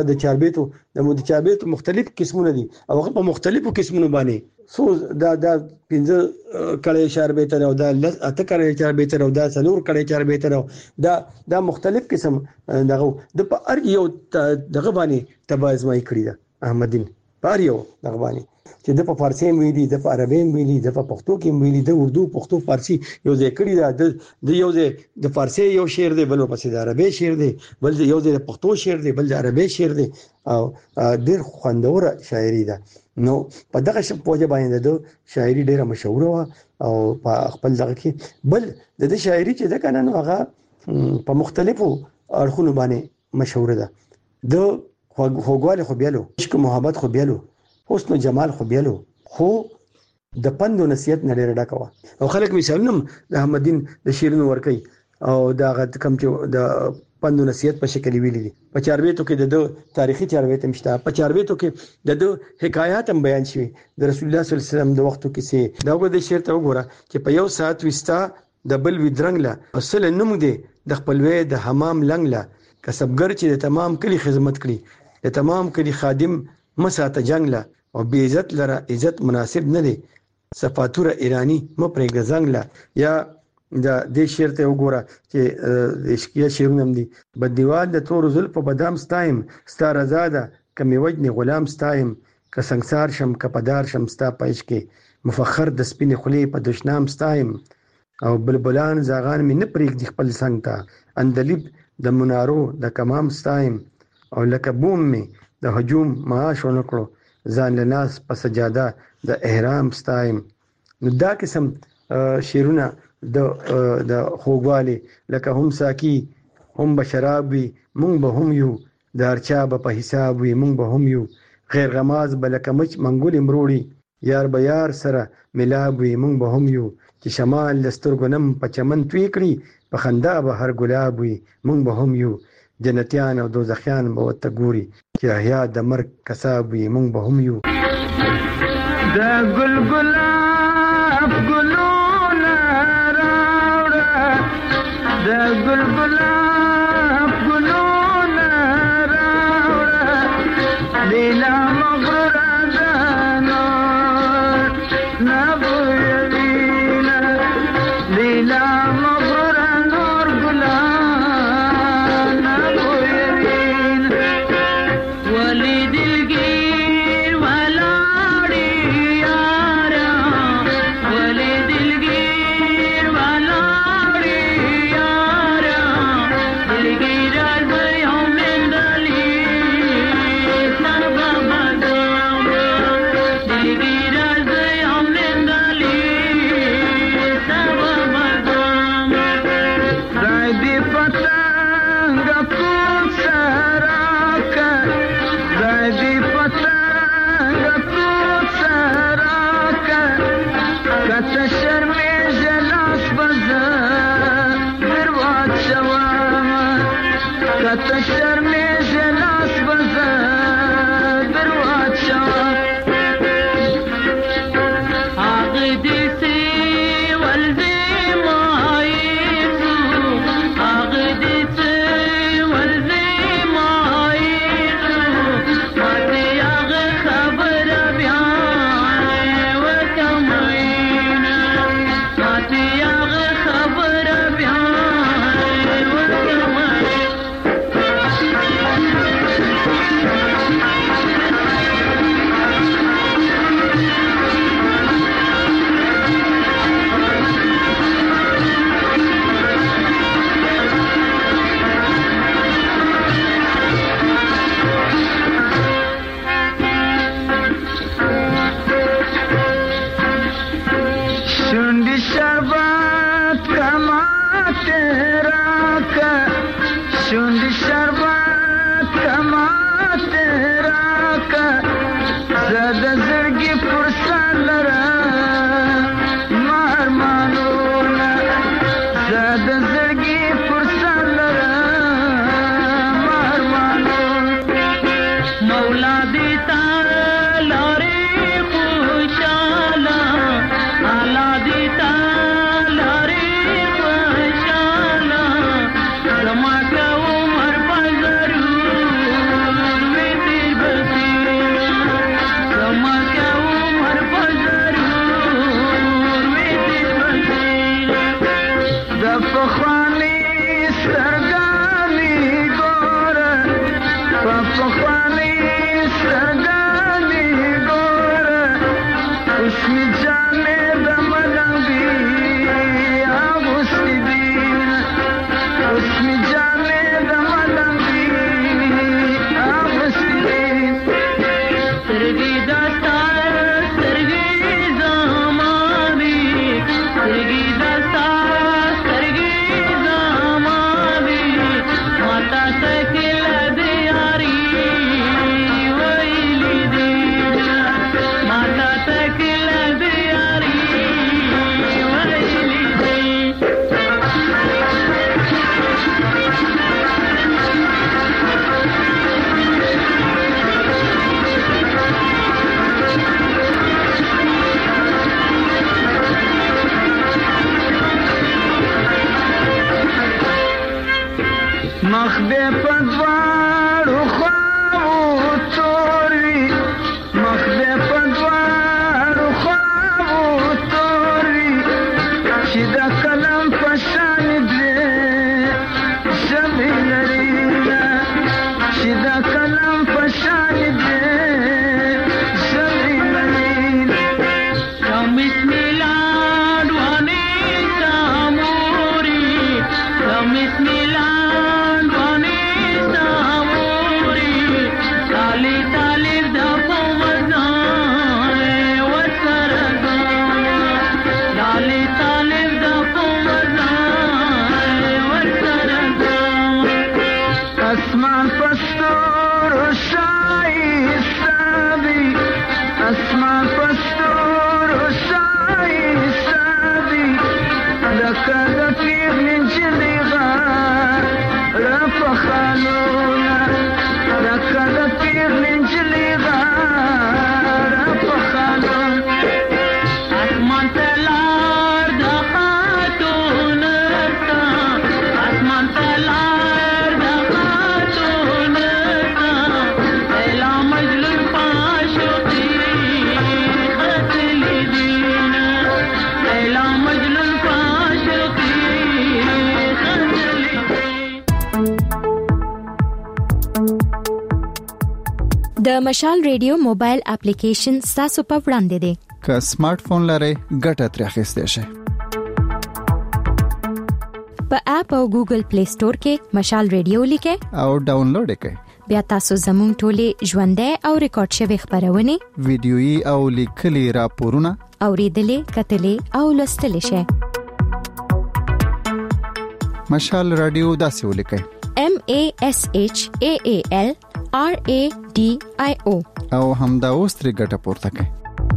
د چاربېتو مختلف قسمونه دي او هغه په مختلفو قسمونو باندې سو دا 15 کړي چاربېت او دا 8 کړي چاربېت او دا 4 کړي چاربېت او دا مختلف قسم دغه د په ار یو دغه باندې تبازمای کړی دا احمد دین په یو دغه باندې چې د په فارسی ویلي، د په عربي ویلي، د په پښتو کې ویلي، د اردو پښتو فارسی یو ځای کړی دا د یو ځای د فارسی یو شعر دی، بل په د عربي شعر دی، بل یو ځای د پښتو شعر دی، بل د عربي شعر دی او ډېر خوندور شاعري ده. نو په دغه پوجا باندې د شاعري ډېره مشهور و او په خپل دغه کې بل د شاعري چې د کنه نو هغه په مختلفو اړخونو باندې مشهور ده. د خوګواله خو بیلو، عشق محبت خو بیلو، حسن و جمال خو بیلو، خو د پند و نصیحت نه ډېر ډکه او خلک مثالونه د احمد دین د شیرونو ورکي او دا کم چې د پند و نصیحت په شکل ویلي دي. په چاربېتو کې د تاریخي چاربېت مشته، په چاربېتو کې د حکایات هم بیان شوي د رسول الله صلی الله علیه وسلم د وختو کې سي. دا وګورئ شعر ته وګوره چې په یو ساعت وستا د بل ودرنګ لا اصل نوم دی د خپلوي د حمام لنګ لا کسبګر چې د تمام کلی خدمت کړي، د تمام کلی خادم مساته جنگ لا او بی عزت لره عزت مناسب نه دی، صفاتوره ایرانی مپرېګه زنګ لا. یا د دې شعر ته وګوره چې عشقیه شعرونه هم دي. بدیوال د تور زلف بدام ستایم، ستا رضا ده کمی وجنی غلام ستایم، که سنگسار شم که پدار شم ستا پېش کې مفخر د سپینې خولې په دشنام ستایم. او بلبلان زاغان می نه پرېږدي خپل څنګ ته، اندلیب د منارو د کمام ستایم. او لکه بوم می د هجوم معاش ونکړو، ځان له ناس په سجاده د احرام ستایم. نو دا قسم شعرونه د خوږوالي لکه هم ساکی هم به شراب وي مونږ به هم یو، د هر چا به په حساب وي مونږ به هم یو، غیر غماز به لکه مچ منګولې مروړي، یار به یار سره ملاب وي مونږ به هم یو، چې شمال له سترګو نم په چمن توی کړي، په خندا به هر ګلاب وي مونږ به هم یو، جنتیان او دوزخیان به ورته ګوري، چې احیا د مرګ کساب وي مونږ به هم یو. د ګل ګلاب ګلونه راوړه، د ګل ګلاب ګلونه راوړه، لیلا مغروره ده نور نه بویوینه، لیلا مغروره نور ګلان نه بویوینه. ولی دلگیر ولاړی یارا، ولی دلگیر ولاړی یارا، دلگیر البیو من دلی سبا بدام، دلگیر البیو من دلی سبا بدام. رای دی پتنگ کو سراکا، رای دی پتنگ کو سراکا، کت شرمی جلاس بزا برواد شواما، کت شرمی جلاس بزا برواد شواما. آغی دیسی والدی مایزو، آغی دیسی والدی مایزو، ماتی آغ خبر بیان و کمین، ماتی آغ خبر بیان و کمین. پدوارو خواو توری مخ دې پدوارو خواو توری چې د کلم په شان دې ژبې لري چې د کلم په شان دې ژبې لري اسمان پستور شایسته دی اسمان پستور شایسته دی لکه د پیغلې نجلۍ غاړه په خالونه لکه د پیغلې نجلۍ غاړه په خالونه اسمان ته لار د خاتونه ته اسمان ته لار د خاتونه ته ایلا مجلس پاشوقي خطلی دینه ایلا مجلس پاشوقي خطلی د مشال ریډیو موبایل اپلیکیشن ستاسو په وړاندې دی. که سمارټ فون لرئ ګټه ترې اخیستئ شئ. په اپ او ګوګل پلی سٹور کې مشال ریډیو لیکئ او ډاونلوډ یې کړئ. بیا تاسو زموږ ټولې ژوندۍ او ریکارډ شوی خبرونه ویډیويي او لیکلي راپورونه اوریدلې کتلې او لوستلې شئ. مشال رادیو داسې ولیکئ MASHAALRADIO او همدا اوس ترې ګټه پورته کړئ.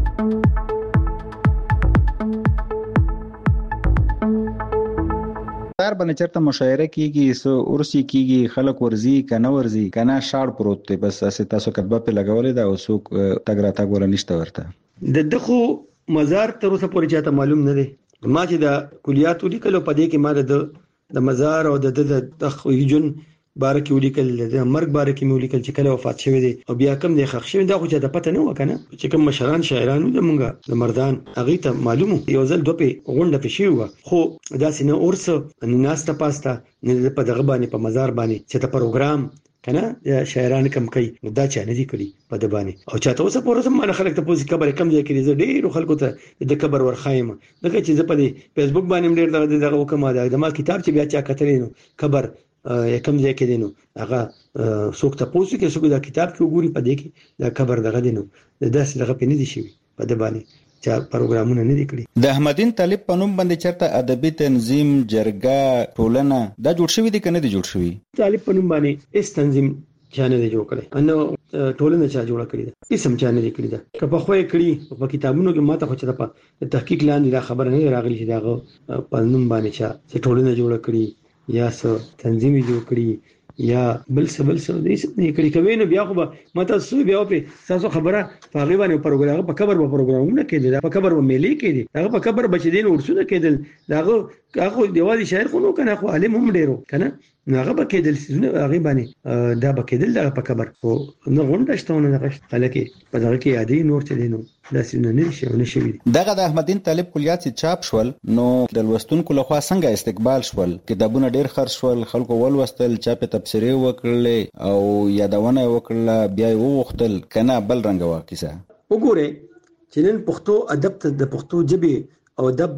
تار باندې چرته مشاعره کیږي سو ورسي کیږي خلک ورزي کنه ورزي کنه شاړ پروت دی بس اسه تاسو کتبه په لګولې دا اوسو تګ را تګ ولا نشته ورته د دغه مزار تر اوسه پورې چاته معلوم نه دی. ما چې د کلیات ولیکلو په دې کې ما د مزار او د تخویجن بارکه ولیکل د مرګ بارکه مې ولیکل چې کله وفات شوی دی او بیا کوم د خښ شوی دا خو چې د پته نه وکنه چې کوم مشران شاعرانو د مونږه د مردان اغه ته معلومه یو ځل دوه غونډه پېښې و خو دا سينه اورس ناسته پاستا نه په دغه باندې په مزار باندې چې د پروګرام کنه شاعران کم کوي دا چا نه دي کړی په د باندې او چاته اوسه پورته مال خلک ته پوزي خبره کم ځای کې ډېر خلکو ته د قبر ورخایم دغه چې په فیسبوک باندې ډېر دغه وکم دا ما کتاب چې بیا چا کتلې نو خبر کم ځای کې دینو هغه څوک ته پوزي کې څوک دا کتاب کې وګوري په دې کې دا خبر دغه دینو داسې دغه پني دي شي په د باندې چې پروګرامونه نه دي کړی. د احمدین طالب په نوم باندې چرته ادبي تنظیم جرګه ټولنه دا جوړ شوی دي کنه دي جوړ شوی طالب په نوم باندې اس تنظیم چانه دی جوړ کړی انو ټولنه چا جوړ کړی دا اسم چانه دی کړی دا که په خوې کړی په کتابونو کې ماته خو چې په تحقیق لاندې دا خبره نه راغلی چې دا په نوم باندې چې ټولنه جوړ کړی یا څو تنظیم جوړ کړی یا بل څه دې کړي کوي نو بیا خو ماته سو بیا په تاسو خبره په غیبانه پروګرام په خبر په پروګرامونه کې دا په خبر و ملي کې دي هغه په خبر بچ دین ورسونه کېدل داغه دیوالي شاعر خو نو کنه خو عالم هم ډیرو کنه هغه به کېدل سونه هغه باندې دا به کېدل دا په خبر خو نو غونډشتونه نه خلک په دغه کې یادې نور څه دینو دا سونه نه شي ونه شي دغه د احمدین طالب کلیات چاپ شول نو د لوستونکو لخوا څنګه استقبال شول کتابونه ډیر خرڅ شول خلکو ولوستل چاپ تفسیري وکړل او یادونه وکړل بیا وغوښتل کنه بل رنګ واقعه وګوره چې نن پښتو ادب ته د پښتو ژبه او ادب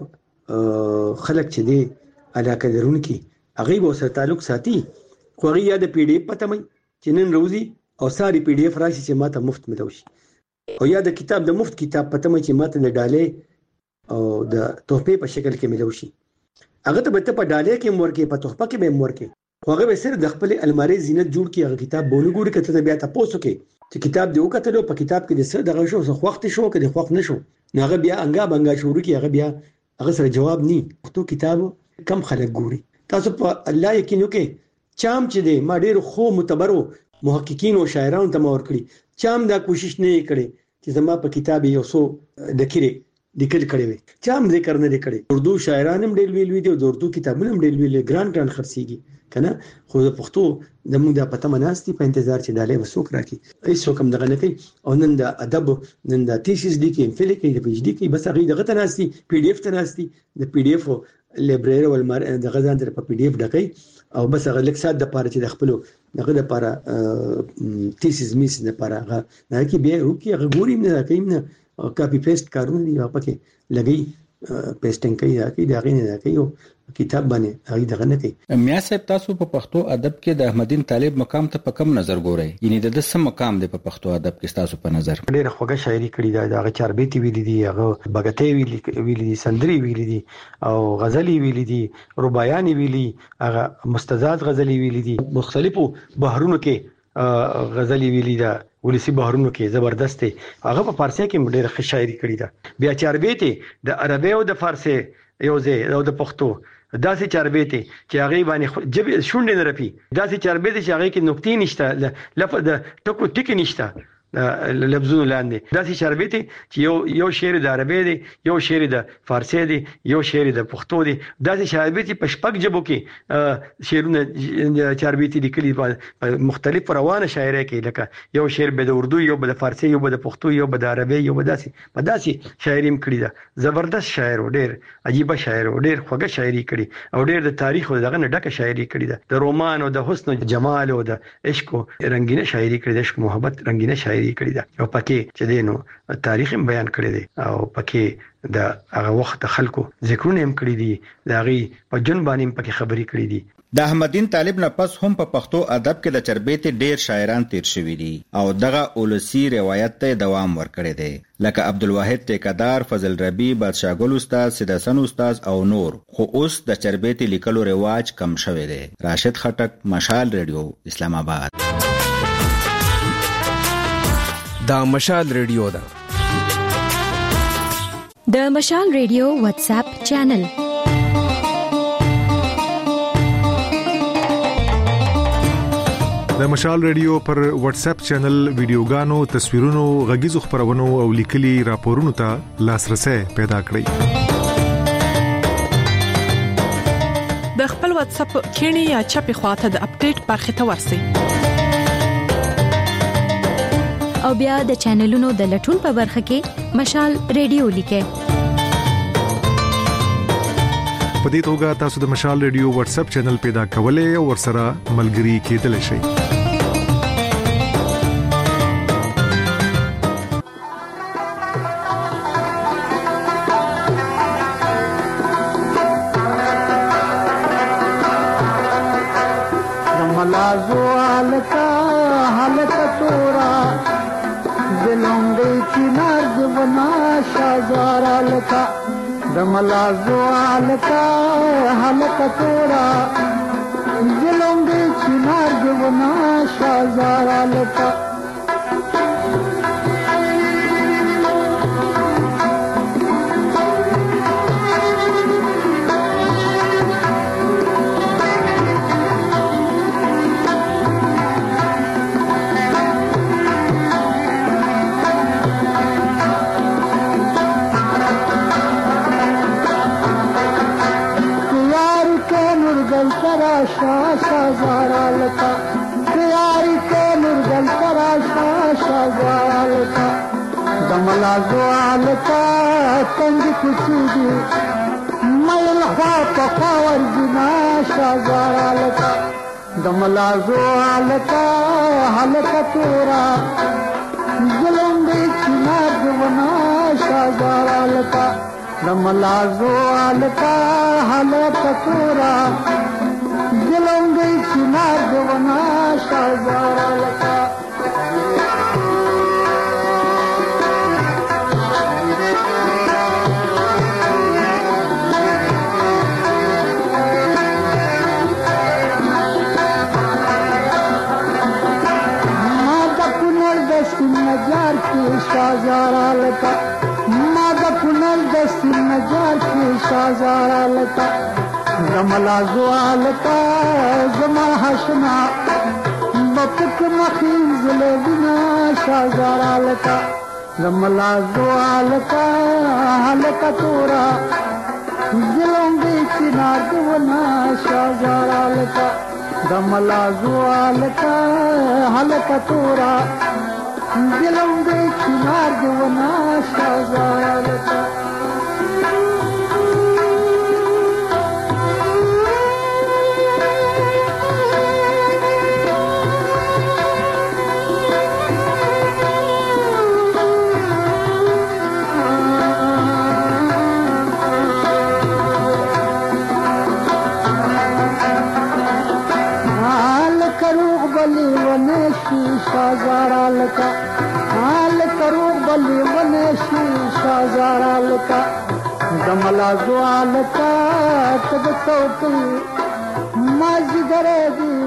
خلک چې دی علاقه درونکي هغه به سره تعلق ساتي خو هغه یا د پی ډی اف پته مې چې نن روزي او ساری پی ډی اف راشي چې ماته مفت ملوشي او یا د کتاب د مفت کتاب پته مې چې ماته د ډالې او د تحفه په شکل کې ملوشي هغه ته به په ډالې کې مورکه په تحفه کې به مورکه خو هغه به سره د خپل الماری زینت جوړ کی هغه کتاب بونه ګوري کته بیا تاسو کې چې کتاب دی وکړو په کتاب کې د سره دغه شو څو وخت شو کې د وخت نشو هغه بیا انګا شروع کی هغه بیا هغه سره جواب ني پښتو کتاب کم خلک ګوري تاسو په الله یقین وکړئ چام چې دی ما ډېر خو معتبرو محققین او شاعرانو ته مور کړی چام دا کوشش نه کړي چې زما په کتاب یو څو دکره لیکل کړي وي چا هم ذکر نه کړي. اردو شاعران هم ډېر ویل دي او د اردو کتابونه هم ډېر ویل ګران خرڅيږي کنه. خو د پښتو د موږ د پته مناستي په انتظار چې داله وسوک راکې هیڅ کوم دغه نه کوي. او نن د ادب نن د تیسیس دي کې فل کې د پی ایچ ډي کې بس هغه دغه تناستي پی ډی اف تناستي د پی ډی اف لایبرری ولمر د غزان تر په پی ډی اف ډکې او بس هغه لیک سات د پاره چې د خپل دغه د پاره تیسیس میس د پاره هغه نه کې به وکي هغه ګوري نه کوي نه کاپی پیسټ کارونه دی پکې لګي پیسټینګ کوي دا غي نه کوي کتاب باندې هغه دغه نه کوي. میا صاحب تاسو په پښتو ادب کې د احمدین طالب مقام ته په کم نظر ګورئ؟ یعنی د سم مقام دی په پښتو ادب کې تاسو په نظر؟ ډېر خوږه شاعري کړې ده. هغه چاربېتی ویلي دي، هغه بغتې ویلي دي، سندري ویلي دي او غزلي ویلي دي، رباعیان ویلي، هغه مستزاد غزلي ویلي دي، مختلفو بحرونو کې غزلي ویلي ده، ولسی بحرونو کې زبردست دی. هغه په فارسی کې ډېر ښه شاعري کړې ده. بیا چاربېتی د عربی او د فارسی یو ځای او د پښتو داسې چاربېتی چې هغه باندې جب شونډې نه رپی، داسې چاربېتی چې هغه کې نقطې نشته، لفظ د ټکو ټکی نشته لفظونو لاندې، داسې چاربېتی چې یو شعر د عربی دی، یو شعر د فارسی دی، یو شعر د پښتو دی، داسې چاربېتی په شپږ ژبو کې شعرونه چاربېتی لیکلي په مختلف روانه شاعرۍ کې، لکه یو شعر به د اردو، یو به د فارسی، یو به د پښتو، یو به د عربی، یو به داسې شاعري هم کړې ده. زبردست شاعر و، ډېر عجیب شاعر و، ډېر خوږه شاعري کړې او ډېر د تاریخ او دغه نه ډکه شاعري کړې ده. د رومان او د حسن او جمال او د عشق رنگینه شاعري کړې ده، عشق محبت رنگینه شاعري کړی دا او پکې چې دینو تاریخ هم بیان کړی دی او پکې د هغه وخت خلکو ذکرونه هم کړی دي، د هغه په جون باندې هم پکې خبرې کړې دي. د احمدین طالب نه پس هم په پښتو ادب کې د چربېتې ډېر شاعران تیر شوي دي او دغه اولسي روایت ته دوام ورکړی دی، لکه عبدالواحد ټیکدار، فضل ربی، بادشاه ګل استاد، سید حسن استاد او نور. خو اوس د چربېتې لیکلو رواج کم شوی دی. راشد خټک، مشال ریډیو، اسلام آباد. دا مشال ریډیو ده. د مشال ریډیو واتس اپ چینل د مشال ریډیو پر واتس اپ چینل ویډیوګانو، تصویرونو، غږیزو خبرونو او لیکلي راپورونو ته لاسرسي پیدا کړئ. د خپل واتس اپ کینی یا چپی خواته د اپډیټ برخه ته ورسئ او بیا د چینلونو د لټون په برخه کې مشال ریډیو لیکه. په دې توګه تاسو د مشال ریډیو واتس اپ چینل پیدا کولای او ورسره ملګري کېدلی شئ. ملازو الکا حالت تورا دلونګي چنار دیونا شازار الکا دملازو الکا حالت تورا دلونګي چنار دیونا شازار الکا شازارا لتا تیاری کے نرگل کرا شازارا لتا دملا زوالتا تنگ کچی دی میل خواب خوار جنا شازارا لتا دملا زوالتا حلقہ تورا ظلمگی چنا جونا شازارا لتا دملا زوالتا حلقہ تورا دلونګي چنار دیونا شازارا لکا مادا کنر دستی نجار کی شازارا لکا مادا کنر دستی نجار کی شازارا لکا زملا زوالتا زما حشنا بپک مخیز لبنا شازارا لتا रमला जुआल का हल्का तोरा दिलों बीच नागवना शाजाराल का रमला जुआल का हल्का तोरा दिलों बीच नागवना शाजाराल का शाजाराल का हाल करो बली बने शाजाराल का दमला जुआल का तब तो माज गरे दी